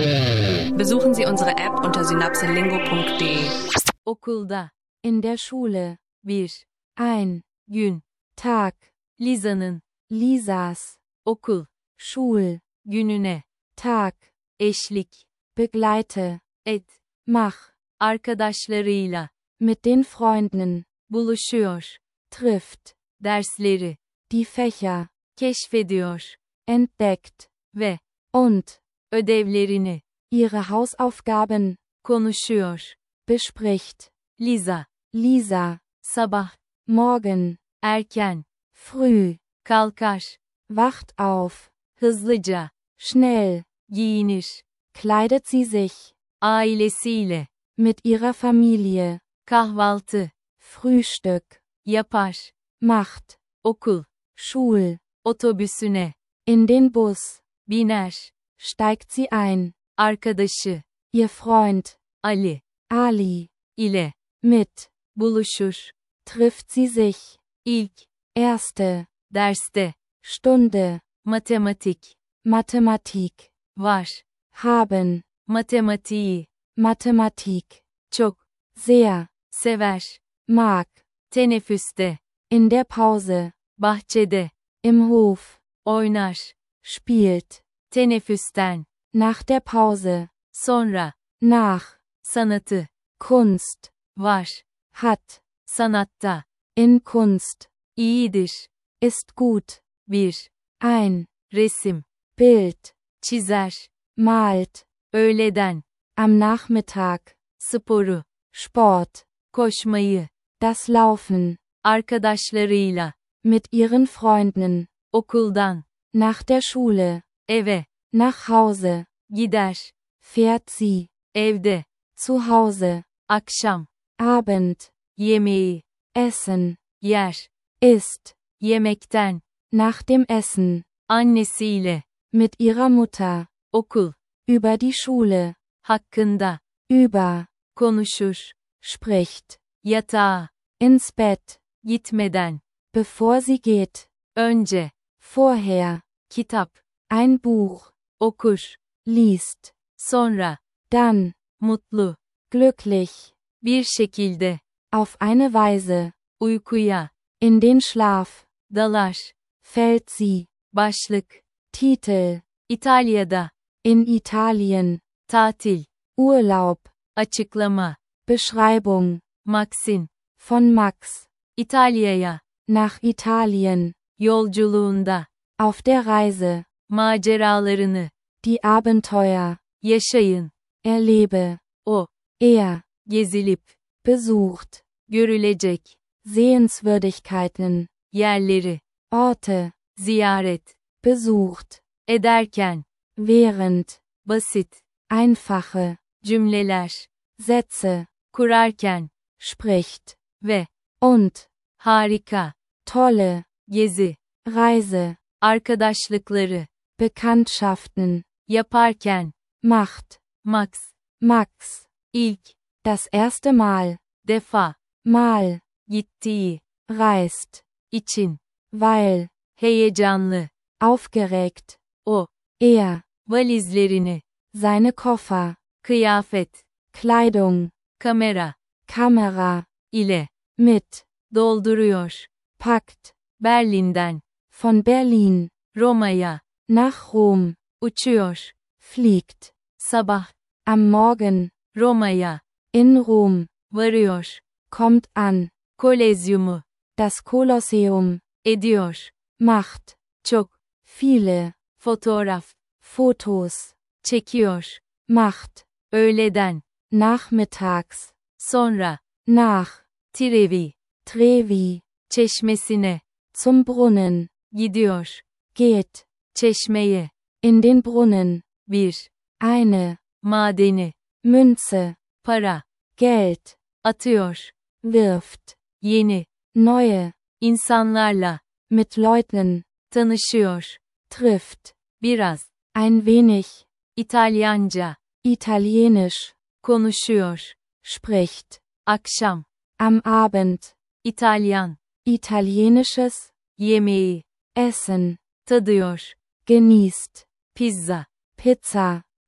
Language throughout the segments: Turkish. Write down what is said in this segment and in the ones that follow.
Besuchen Sie unsere App unter synapselingo.de. Okulda. In der Schule. Ein. Gün. Tag. Lisas. Okul. Schul. Gününe. Tag. Eşlik. Begleite. Et. Mach. Arkadaşlarıyla. Mit den Freunden. Buluşuyor. Trifft. Dersleri. Die Fächer. Keşfediyor. Entdeckt. Ve. Und. Ödevlerini. Ihre Hausaufgaben. Konuşuyor. Bespricht. Lisa. Sabah. Morgen. Erken. Früh. Kalkar. Wacht auf. Hızlıca. Schnell. Giyinir. Kleidet sie sich. Ailesiyle. Mit ihrer Familie. Kahvaltı. Frühstück. Yapar. Macht. Okul. Schul. Otobüsüne. In den Bus. Biner. Steigt sie ein. Arkadaşı. Ihr Freund. Ali. ile. Mit. Buluşur. Trifft sie sich. İlk. Erste. Derste. Stunde. Mathematik. Var. Haben. Matematiği. Mathematik. Çok. Sehr. Sever. Mag. Teneffüste. In der Pause. Bahçede. Im Hof. Oynar. Spielt. Teneffüsten. Nach der Pause. Sonra. Nach. Sanatı. Kunst. Var. Hat. Sanatta. In Kunst. İyidir. Ist gut. Ein. Resim. Bild. Çizer. Malt. Öğleden. Am Nachmittag. Sporu. Sport. Koşmayı. Das Laufen. Arkadaşlarıyla. Mit ihren Freunden. Okuldan. Nach der Schule. Eve. Nach Hause. Gider. Fährt sie. Evde. Zu Hause. Akşam. Abend. Yemeği. Essen. Yer. Isst. Yemekten. Nach dem Essen. Annesiyle. Mit ihrer Mutter. Okul. Über die Schule. Hakkında. Über. Konuşur. Spricht. Yatağa. Ins Bett. Gitmeden. Bevor sie geht. Önce. Vorher. Kitap. Ein Buch. Okur. Liest. Sonra. Dann. Mutlu. Glücklich. Bir şekilde. Auf eine Weise. Uykuya. In den Schlaf. Dalar. Fällt sie. Başlık. Titel. İtalya'da. In Italien. Tatil. Urlaub. Açıklama. Beschreibung. Maxin. Von Max. İtalya'ya. Nach Italien. Yolculuğunda. Auf der Reise. Maceralarını. Die Abenteuer. Yaşayın. Erlebe. O. Er. Gezilip. Besucht. Görülecek. Sehenswürdigkeiten. Yerleri. Orte. Ziyaret. Besucht. Ederken. Während. Basit. Einfache. Cümleler. Sätze. Kurarken. Spricht. Ve. Und. Harika. Tolle. Gezi. Reise. Arkadaşlıkları. Bekanntschaften. Yaparken. Macht. Max. İlk. Das erste Mal. Defa. Mal. Gittiği. Reist. için. Weil. Heyecanlı. Aufgeregt. O. Er. Valizlerini. Seine Koffer. Kıyafet. Kleidung. Kamera. ile. Mit. Dolduruyor. Packt. Berlin'den. Von Berlin. Roma'ya. Nach Rom. Uçuyor. Fliegt. Sabah. Am Morgen. Roma'ya. In Rom. Varıyor. Kommt an. Kolezyumu. Das Kolosseum. Ediyor. Macht. Çok. Viele. Fotoğraf. Fotos. Çekiyor. Macht. Öğleden. Nachmittags. Sonra. Nach. Trevi. Çeşmesine. Zum Brunnen. Gidiyor. Geht. Çeşmeye. In den Brunnen. Eine. Madeni. Münze. Para. Geld. Atıyor. Wirft. Yeni. Neue. İnsanlarla. Mit Leuten. Tanışıyor. Trifft. Biraz. Ein wenig. İtalyanca. Italienisch. Konuşuyor. Spricht. Akşam. Am Abend. İtalyan. Italienisches. Yemeği. Essen. Tadıyor. Genießt. Pizza. Pizza.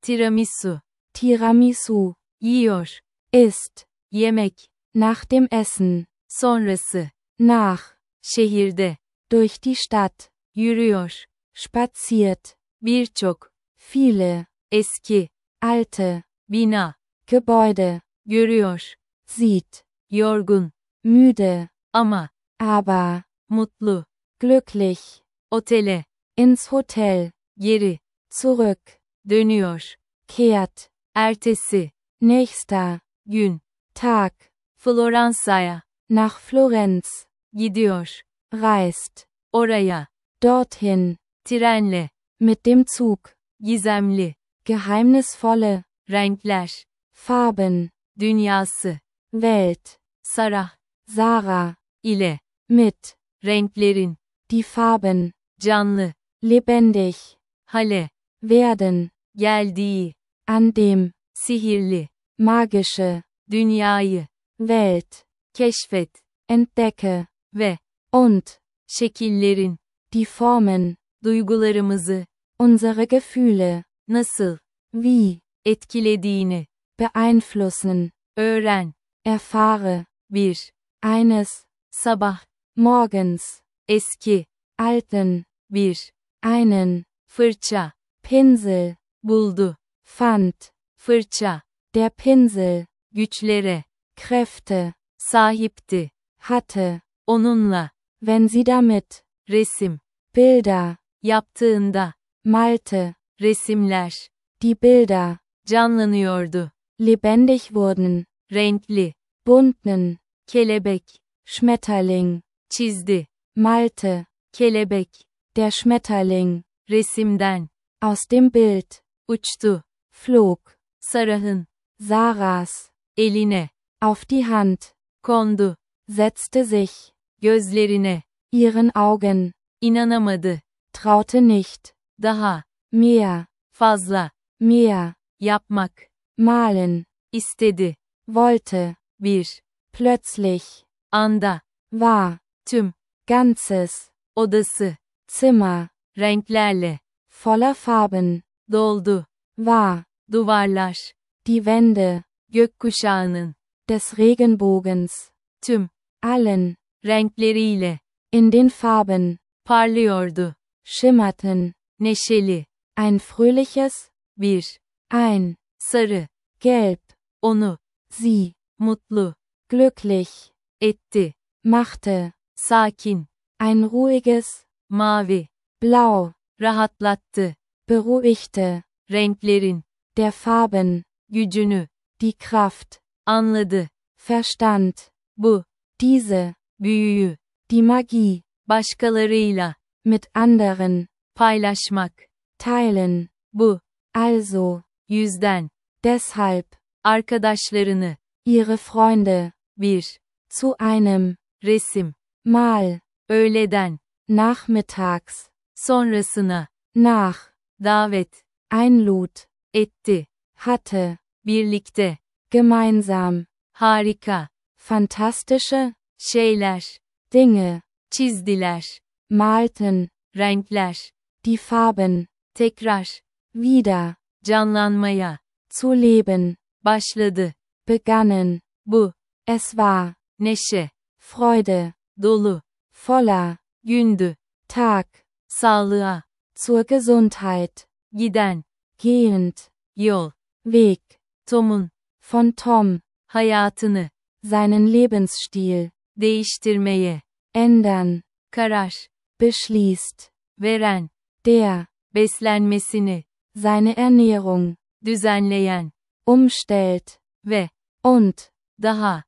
Tiramisu. Tiramisu. Yiyor. Isst. Yemek. Nach dem Essen. Sonrası. Nach. Şehirde. Durch die Stadt. Yürüyor. Spaziert. Birçok. Viele. Eski. Alte. Bina. Gebäude. Görüyor. Sieht. Yorgun. Müde. Ama. Aber. Mutlu. Glücklich. Otele. Ins Hotel. Geri. Zurück. Dönüyor. Kehrt. Ertesi. Nächster. Gün. Tag. Floransa'ya. Nach Florenz. Gidiyor. Reist. Oraya. Dorthin. Trenle. Mit dem Zug. Gizemli. Geheimnisvolle. Renkler. Farben. Dünyası. Welt. Sarah. Sarah. ile. Mit. Renklerin. Die Farben. Canlı. Lebendig. Hale. Werden. Geldiği. An dem. Sihirli. Magische. Dünyayı. Welt. Keşfet. Entdecke. Ve. Und. Şekillerin. Die Formen. Duygularımızı. Unsere Gefühle. Nasıl. Wie. Etkilediğini. Beeinflussen. Öğren. Erfahre. Bir. Eines. Sabah. Morgens. Eski. Alten. Bir. Einen. Fırça. Pinsel. Buldu. Fand. Fırça. Der Pinsel. Güçlere. Kräfte. Sahipti. Hatte. Onunla. Wenn sie damit. Resim. Bilder. Yaptığında. Malte. Resimler. Die Bilder. Canlanıyordu. Lebendig wurden. Renkli. Bunten. Kelebek. Schmetterling. Çizdi. Malte. Kelebek. Der Schmetterling. Resimden. Aus dem Bild. Uçtu. Flog. Sarah'ın. Sarahs. Eline. Auf die Hand. Kondu. Setzte sich. Gözlerine. Ihren Augen. İnanamadı. Traute nicht. Daha. Mehr. Fazla. Mehr. Yapmak. Malen. İstedi. Wollte. Bir. Plötzlich. Anda. War. Tüm. Ganzes. Odası. Zimmer. Renklerle. Voller Farben. Doldu. War. Duvarlar. Die Wände. Gökkuşağının. Des Regenbogens. Tüm. Allen. Renkleriyle. In den Farben. Parlıyordu. Schimmerten. Neşeli. Ein fröhliches. Bir. Ein. Sarı. Gelb. Onu. Sie. Mutlu. Glücklich. Etti. Machte. Sakin. Ein ruhiges. Mavi. Blau. Rahatlattı. Beruhigte. Renklerin. Der Farben. Gücünü. Die Kraft. Anladı. Verstand. Bu. Diese. Büyüyü. Die Magie. Başkalarıyla. Mit anderen. Paylaşmak. Teilen. Bu. Also. Yüzden. Deshalb. Arkadaşlarını. Ihre Freunde. Bir. Zu einem. Resim. Mal. Öğleden. Nachmittags. Sonrasına. Nach. Davet. Einlud. Etti. Hatte. Birlikte. Gemeinsam. Harika. Fantastische. Şeyler. Dinge. Çizdiler. Malten. Renkler. Die Farben. Tekrar. Wieder. Canlanmaya. Zu leben. Başladı. Begannen. Bu. Es war. Neşe. Freude. Dolu. Voller. Gündü. Tag. Sağlığa. Zur Gesundheit. Giden. Gehend. Yol. Weg. Tom'un. Von Tom. Hayatını. Seinen Lebensstil. Değiştirmeye. Ändern. Karar. Beschließt. Veren. Der. Beslenmesini. Seine Ernährung. Düzenleyen. Umstellt. Ve. Und. Daha.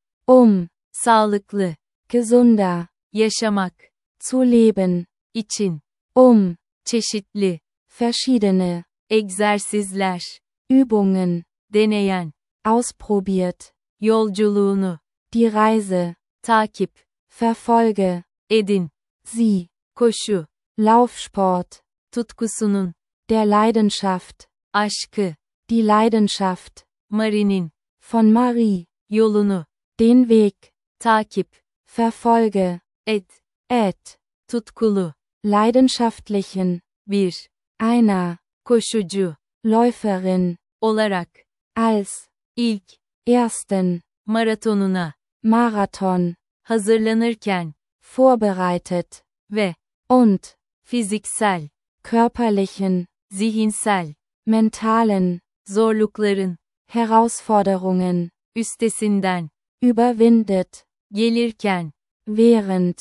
Sağlıklı. Gesunder. Yaşamak. Zu leben. için. Çeşitli. Verschiedene. Egzersizler. Übungen. Deneyen. Ausprobiert. Yolculuğunu. Die Reise. Takip. Verfolge. Edin. Sie. Koşu. Laufsport. Tutkusunun. Der Leidenschaft. Aşkı. Die Leidenschaft. Marie'nin. Von Marie. Yolunu. Den Weg. Takip. Verfolge. Et. Tutkulu. Leidenschaftlichen. Bir. Einer. Koşucu. Läuferin. olarak, als, ilk, ersten, maratonuna, Marathon, hazırlanırken, vorbereitet, ve, und, fiziksel, körperlichen, zihinsel, mentalen, zorlukların, Herausforderungen, üstesinden, überwindet, gelirken, während,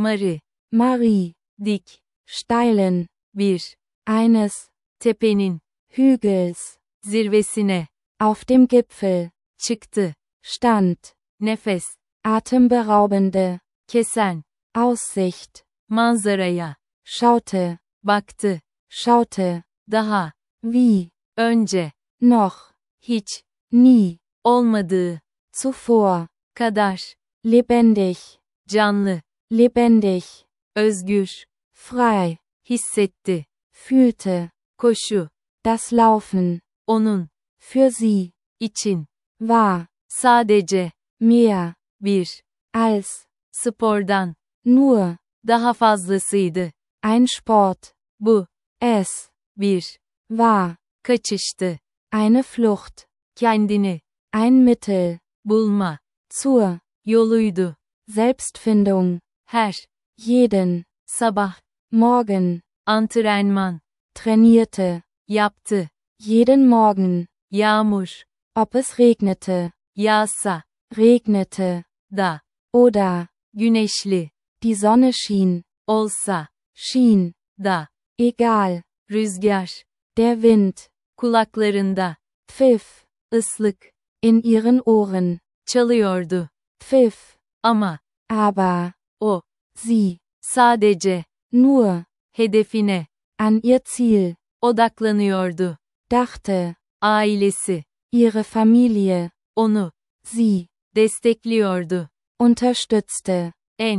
Marie, dik, steilen, bir, eines, tepenin, Hügels, zirvesine, auf dem Gipfel, çıktı, stand, nefes, atemberaubende, kesen, Aussicht, manzaraya, schaute, baktı, schaute, daha, wie, önce, noch, hiç, nie, olmadığı, zuvor, kadar, lebendig, canlı, lebendig, özgür, frei, hissetti, fühlte, koşu, das Laufen, onun, für sie, için, war, sadece, mehr, bir, als, spordan, nur, daha fazlasıydı, ein Sport, bu, es, bir, war, kaçıştı, eine Flucht, kendini, ein Mittel, bulma, zur, yoluydu, Selbstfindung, her, jeden, sabah, Morgen, antrenman, trainierte, yaptı, jeden Morgen, yağmur, ob es regnete, yağsa, regnete, da, oder, güneşli, die Sonne schien, olsa, schien, da, egal, rüzgar, der Wind, kulaklarında, pfiff, ıslık, in ihren Ohren, çalıyordu, pfiff, ama, aber, o, sie, sadece, nur, hedefine, an ihr Ziel, odaklanıyordu, dachte, ailesi, ihre Familie, onu, sie, destekliyordu, unterstützte,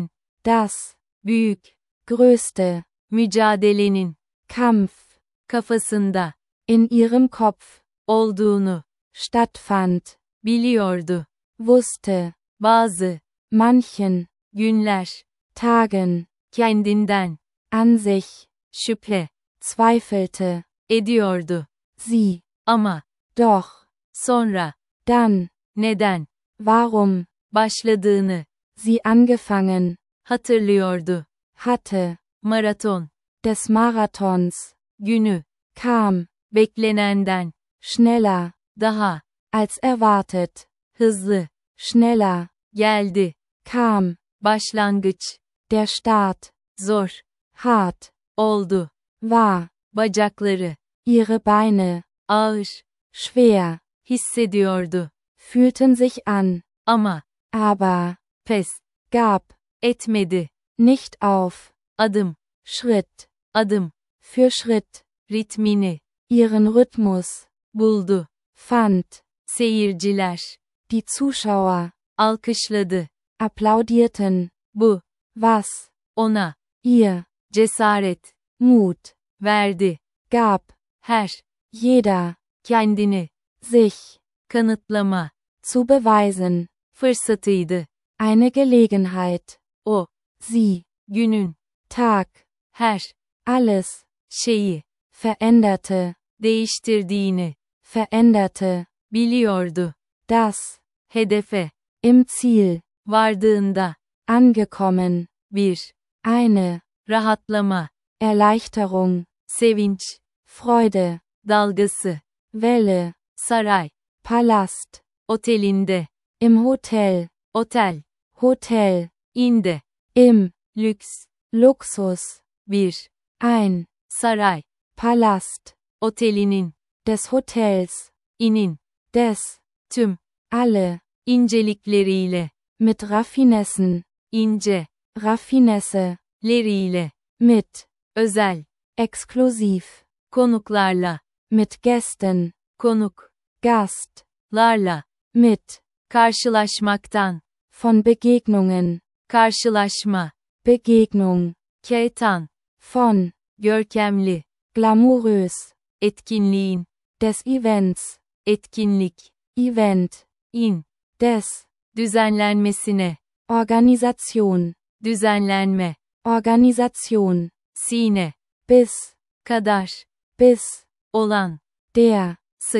das, büyük, größte, mücadelenin, Kampf, kafasında, in ihrem Kopf, olduğunu, stattfand, biliyordu, wusste, bazı, manchen, günler, Tagen, kendinden, an sich, şüphe, zweifelte, ediyordu, sie, ama, doch, sonra, dann, neden, warum, başladığını, sie angefangen, hatırlıyordu, hatte, maraton, des Marathons, günü, kam, beklenenden, schneller, daha, als erwartet, hızlı, schneller, geldi, kam, başlangıç, der Start, zor, hart, oldu, war, bacakları, ihre Beine, ağır, schwer, hissediyordu, fühlten sich an, ama, aber, pes, gab, etmedi, nicht auf, adım, Schritt, adım, für Schritt, ritmini, ihren Rhythmus, buldu, fand, seyirciler, die Zuschauer, alkışladı, applaudierten, bu, was, ona, ihr, cesaret, Mut, verdi, gab, her, jeder, kendini, sich, kanıtlama, zu beweisen, fırsatıydı, eine Gelegenheit, o, sie, günün, Tag, her, alles, şeyi, veränderte, değiştirdiğini, veränderte, biliyordu, das, hedefe, im Ziel, vardığında, angekommen, bir, eine, rahatlama, Erleichterung, sevinç, Freude, dalgası, Welle, saray, Palast, otelinde, im Hotel, otel, Hotel, inde, im, lüks, Luxus, bir, ein, saray, Palast, otelinin, des Hotels, inin, des, tüm, alle, incelikleriyle, mit Raffinessen, ince, Raffinesse, leriyle, mit, özel, exklusiv, konuklarla, mit Gästen, konuk, Gast, larla, mit, karşılaşmaktan, von Begegnungen, karşılaşma, Begegnung, keytan, von, görkemli, glamourös, etkinliğin, des Events, etkinlik, Event, in, des, düzenlenmesine, Organisation, düzenlenme, Organisation, sine, bis, kadar, bis, olan, der, sık,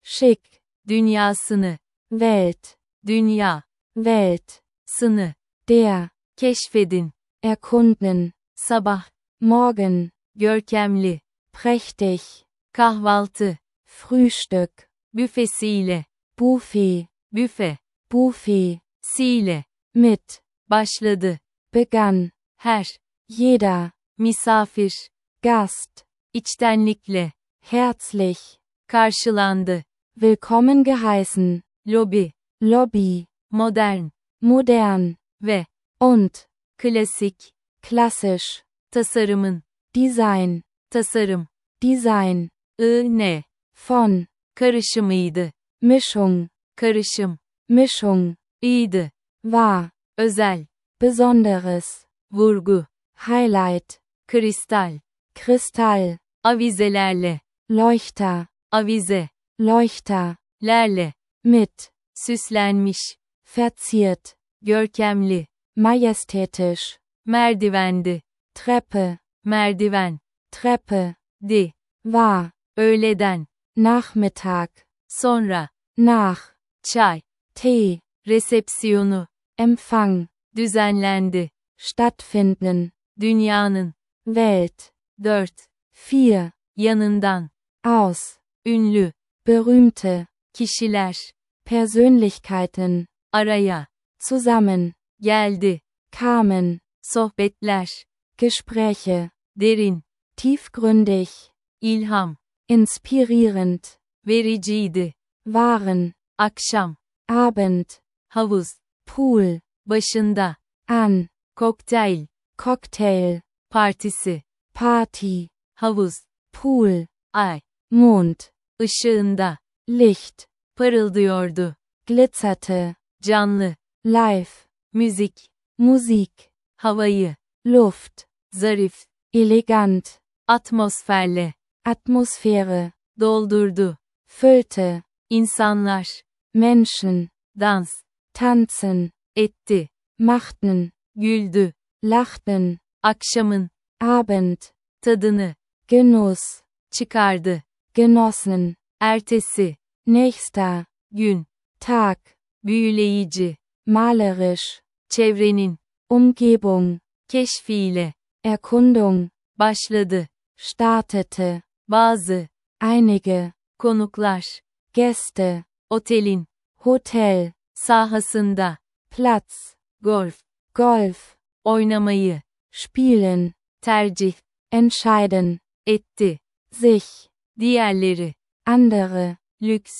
Schick. Dünyasını. Welt. Dünya. Welt. Sını. Der. Keşfedin. Erkunden. Sabah. Morgen. Görkemli. Prächtig. Kahvaltı. Frühstück. Büfesiyle. Buffet. Büfe. Buffet. Siyle. Mit. Başladı. Begann. Her. Jeder. Misafir. Gast. İçtenlikle. Herzlich. Karşılandı. Willkommen geheißen. Lobi. Lobby. Modern. Modern. Ve. Und. Klasik. Klassisch. Tasarımın. Design. Tasarım. Design. Ne. Von. Karışımıydı. Mischung. Karışım. Mischung. İyiydi. War. Özel. Besonderes. Vurgu. Highlight. Kristal. Kristall. Avizelerle. Leuchter. Avize. Leuchter. Lerle. Mit. Süslenmiş. Verziert. Görkemli. Majestätisch. Merdivendi. Treppe. Merdiven. Treppe. Di. War. Öğleden. Nachmittag. Sonra. Nach. Çay. Tee. Resepsiyonu. Empfang. Düzenlendi. Stattfinden. Dünyanın. Welt. 4. Vier. Yanından. Aus. Ünlü. Berühmte. Kişiler. Persönlichkeiten. Araya. Zusammen. Geldi. Kamen. Sohbetler. Gespräche. Derin. Tiefgründig. İlham. Inspirierend. Vericiydi. Waren. Akşam. Abend. Havuz. Pool. Başında. An. Kokteyl. Cocktail. Partisi. Party. Havuz. Pool. Ay. Mond. Işığında. Licht. Parıldıyordu. Glitzerte. Canlı. Live. Müzik. Musik. Havayı. Luft. Zarif. Elegant. Atmosferle. Atmosphäre. Doldurdu. Füllte. İnsanlar. Menschen. Dans. Tanzen. Etti. Machten. Güldü. Lachten. Akşamın. Abend. Tadını. Genuss. Çıkardı. Genossen. Ertesi. Nächster. Gün. Tag. Büyüleyici. Malerisch. Çevrenin. Umgebung. Keşfiyle. Erkundung. Başladı. Startete. Bazı. Einige. Konuklar. Gäste. Otelin. Hotel. Sahasında. Platz. Golf. Golf. Oynamayı. Spielen. Tercih. Entscheiden. Etti. Sich. Diğerleri. Andere. Lüks.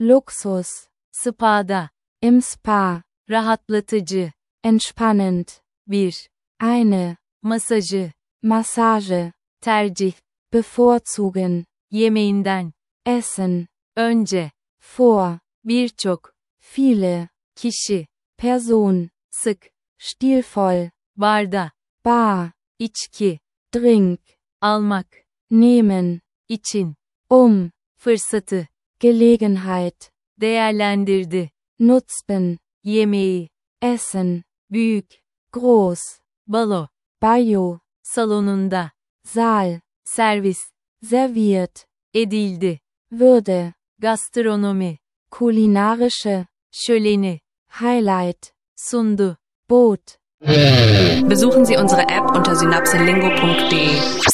Luxus. Spa'da. Im Spa. Rahatlatıcı. Entspannend. Bir. Eine. Masajı. Massage. Tercih. Bevorzugen. Yemeğinden. Essen. Önce. Vor. Birçok. Viele. Kişi. Person. Sık. Stilvoll. Barda. Bar. İçki. Drink. Almak. Nehmen. İçin. Fırsatı. Gelegenheit. Değerlendirdi. Nutzten. Yemeği. Essen. Büyük. Groß. Balo. Bayou. Salonunda. Saal. Servis. Serviert. Edildi. Würde. Gastronomi. Kulinarische. Şöleni. Highlight. Sundu. Boot. Besuchen Sie unsere App unter synapselingo.de.